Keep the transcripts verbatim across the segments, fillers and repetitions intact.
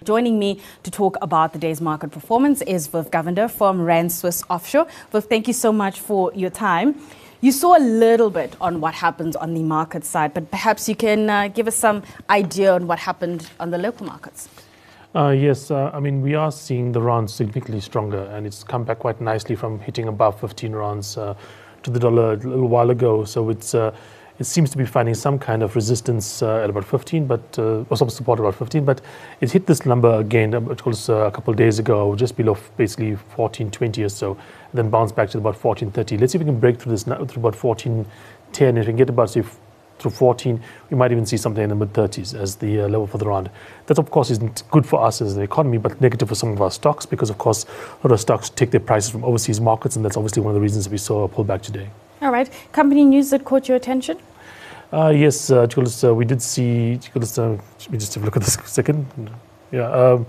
Joining me to talk about the day's market performance is Viv Govender from Rand Swiss Offshore. Viv, thank you so much for your time. You saw a little bit on what happens on the market side, but perhaps you can uh, give us some idea on what happened on the local markets. Uh, yes, uh, I mean, we are seeing the rand significantly stronger, and it's come back quite nicely from hitting above fifteen rands uh, to the dollar a little while ago. So it's uh, it seems to be finding some kind of resistance uh, at about fifteen, but uh, or some support about fifteen. But it hit this number again, it was uh, a couple of days ago, just below basically fourteen twenty or so, and then bounced back to about fourteen thirty. Let's see if we can break through this through about fourteen ten. If we can get about say through fourteen, we might even see something in the mid thirties as the uh, level for the rand. That, of course, isn't good for us as an economy, but negative for some of our stocks because, of course, a lot of stocks take their prices from overseas markets, and that's obviously one of the reasons we saw a pullback today. All right. Company news that caught your attention? Uh, yes, uh, uh, we did see. Uh, let me just have a look at this a second. Yeah. Um,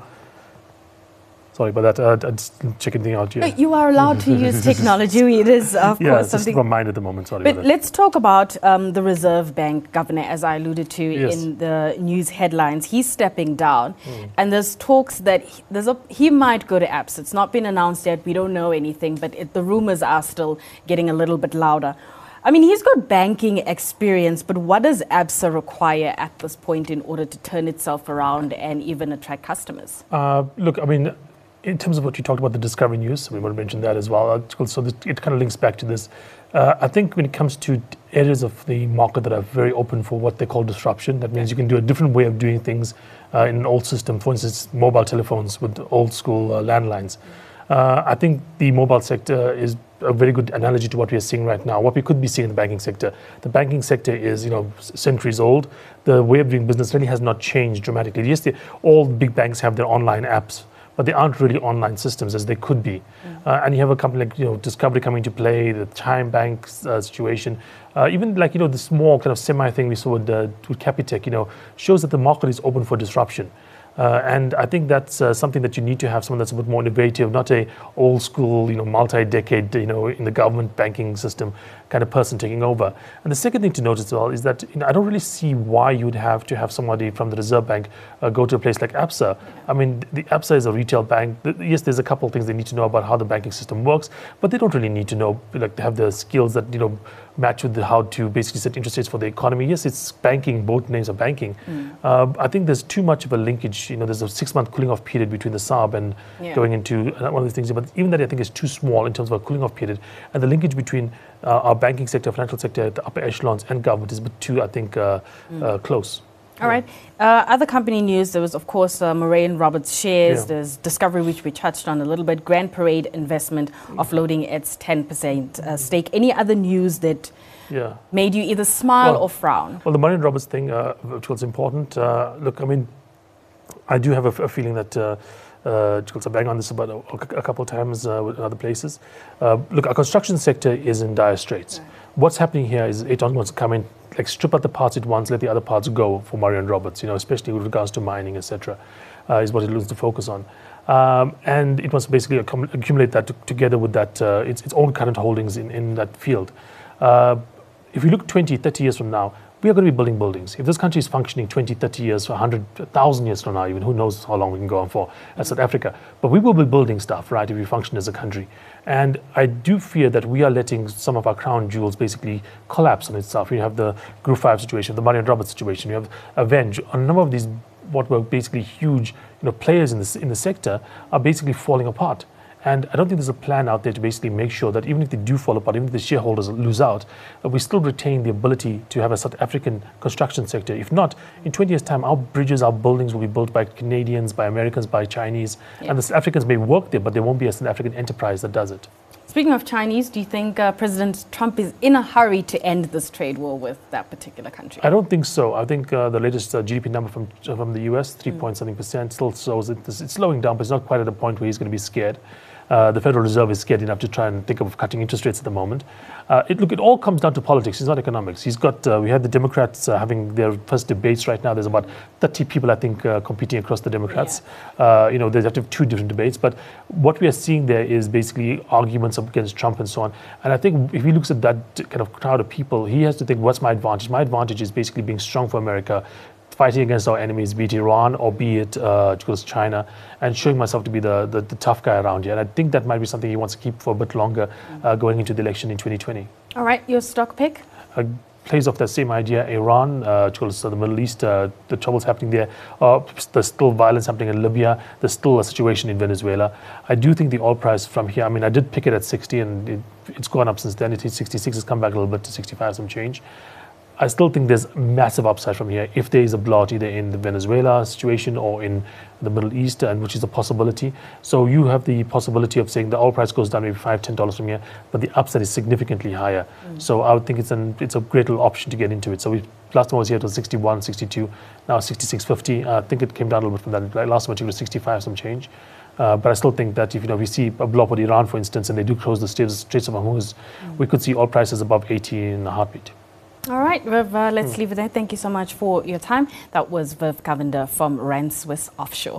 Sorry about that. Uh, I'm just checking things out here. You are allowed to use technology. It is, of yeah, course, it's something. Yeah, my mind at the moment. Sorry. But let's talk about um, the Reserve Bank governor, as I alluded to yes. in the news headlines. He's stepping down, mm. and there's talks that he, there's a, he might go to Absa. It's not been announced yet. We don't know anything, but it, the rumors are still getting a little bit louder. I mean, he's got banking experience, but what does Absa require at this point in order to turn itself around and even attract customers? Uh, look, I mean, in terms of what you talked about, the Discovery News, we want to mention that as well. So this, it kind of links back to this. Uh, I think when it comes to areas of the market that are very open for what they call disruption, that means you can do a different way of doing things uh, in an old system. For instance, mobile telephones with old school uh, landlines. Uh, I think the mobile sector is a very good analogy to what we are seeing right now, what we could be seeing in the banking sector. The banking sector is, you know, centuries old. The way of doing business really has not changed dramatically. Yes, they, all big banks have their online apps, but they aren't really online systems as they could be. Mm. Uh, and you have a company like, you know, Discovery coming to play, the Chime Bank uh, situation, uh, even like, you know, the small kind of semi thing we saw with, uh, with Capitec, you know, shows that the market is open for disruption. Uh, and I think that's uh, something that you need to have someone that's a bit more innovative, not a old school, you know, multi-decade, you know, in the government banking system kind of person taking over. And the second thing to note as well is that, you know, I don't really see why you'd have to have somebody from the Reserve Bank uh, go to a place like Absa. I mean, the Absa is a retail bank. Yes, there's a couple of things they need to know about how the banking system works, but they don't really need to know, like, they have the skills that, you know, match with the, how to basically set interest rates for the economy. Yes, it's banking, both names are banking. Mm. Uh, I think there's too much of a linkage. You know, there's a six-month cooling off period between the S A R B and yeah. going into one of these things. But even that, I think, is too small in terms of a cooling off period. And the linkage between uh, our banking sector, financial sector at the upper echelons and government is too, I think, uh, mm. uh, close. All right. Uh, other company news, there was, of course, uh, Murray and Roberts shares. Yeah. There's Discovery, which we touched on a little bit. Grand Parade Investment offloading its ten percent uh, stake. Any other news that yeah. made you either smile well, or frown? Well, the Murray and Roberts thing, uh, which was important. Uh, look, I mean, I do have a, a feeling that uh, uh, Jules, I bang on this about a, a couple of times uh, with other places. Uh, look, our construction sector is in dire straits. Right. What's happening here is Aton wants to come in, like strip out the parts it wants, let the other parts go for Murray and Roberts, you know, especially with regards to mining, et cetera, uh, is what it looks to focus on. Um, and it wants to basically accum- accumulate that to, together with that, uh, its, its own current holdings in, in that field. Uh, if you look twenty, thirty years from now, we are going to be building buildings. If this country is functioning twenty, thirty years, one hundred, one thousand years from now, even who knows how long we can go on for as South Africa. But we will be building stuff, right, if we function as a country. And I do fear that we are letting some of our crown jewels basically collapse on itself. You have the Group five situation, the Murray and Roberts situation, you have Avenge. A number of these, what were basically huge, you know, players in the, in the sector are basically falling apart. And I don't think there's a plan out there to basically make sure that even if they do fall apart, even if the shareholders lose out, that we still retain the ability to have a South African construction sector. If not, in twenty years' time, our bridges, our buildings will be built by Canadians, by Americans, by Chinese. Yeah. And the South Africans may work there, but there won't be a South African enterprise that does it. Speaking of Chinese, do you think uh, President Trump is in a hurry to end this trade war with that particular country? I don't think so. I think uh, the latest uh, G D P number from from the U S, three mm. point something percent, still shows it, it's slowing down, but it's not quite at a point where he's going to be scared. Uh, the Federal Reserve is scared enough to try and think of cutting interest rates at the moment. Uh, it, look, it all comes down to politics. It's not economics. He's got. Uh, we had the Democrats uh, having their first debates right now. There's about thirty people, I think, uh, competing across the Democrats. Yeah. Uh, you know, they have to have two different debates. But what we are seeing there is basically arguments against Trump and so on. And I think if he looks at that kind of crowd of people, he has to think, what's my advantage? My advantage is basically being strong for America, fighting against our enemies, be it Iran or be it uh, China, and showing myself to be the, the, the tough guy around here. And I think that might be something he wants to keep for a bit longer uh, going into the election in twenty twenty. All right, your stock pick? Uh, plays off that same idea. Iran, uh, so the Middle East, uh, the troubles happening there. Uh, there's still violence happening in Libya. There's still a situation in Venezuela. I do think the oil price from here, I mean, I did pick it at sixty and it, it's gone up since then. It hit sixty-six, it's come back a little bit to sixty-five, some change. I still think there's massive upside from here if there is a blowout either in the Venezuela situation or in the Middle East, and which is a possibility. So you have the possibility of saying the oil price goes down maybe five, ten dollars from here, but the upside is significantly higher. Mm. So I would think it's an it's a great little option to get into it. So we last time I was here it was sixty-one, sixty-two, now sixty-six fifty. I think it came down a little bit from that. Last time it was sixty-five, some change. Uh, but I still think that if you know we see a blow up with Iran, for instance, and they do close the Straits, Straits of Hormuz, mm. we could see oil prices above eighty in a heartbeat. All right, Viv, uh, let's mm. leave it there. Thank you so much for your time. That was Viv Cavender from Rand Swiss Offshore.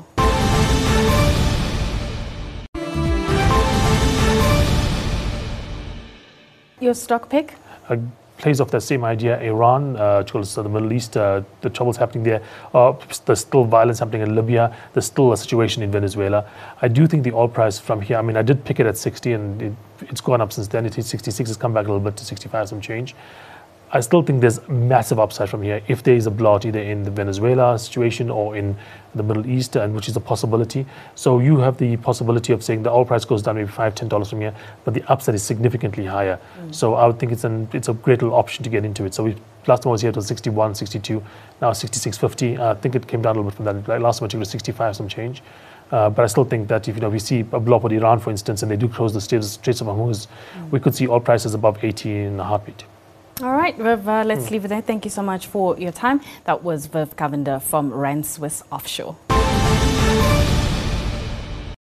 Your stock pick? Uh, plays off that same idea. Iran, uh, so the Middle East, uh, the troubles happening there. Uh, there's still violence happening in Libya. There's still a situation in Venezuela. I do think the oil price from here, I mean, I did pick it at sixty and it, it's gone up since then. It hit sixty-six, it's come back a little bit to sixty-five, some change. I still think there's massive upside from here if there is a blowout either in the Venezuela situation or in the Middle East, and which is a possibility. So you have the possibility of saying the oil price goes down maybe five, ten dollars from here, but the upside is significantly higher. Mm. So I would think it's an it's a great little option to get into it. So we last time I was here it was sixty-one, sixty-two, now sixty-six fifty. I think it came down a little bit from that. Last time it was sixty-five, some change. Uh, but I still think that if you know we see a blow up with Iran, for instance, and they do close the Straits, Straits of Hormuz, mm. we could see oil prices above eighty in a heartbeat. All right, Viv, uh, let's mm. leave it there. Thank you so much for your time. That was Viv Cavender from Rand Swiss Offshore.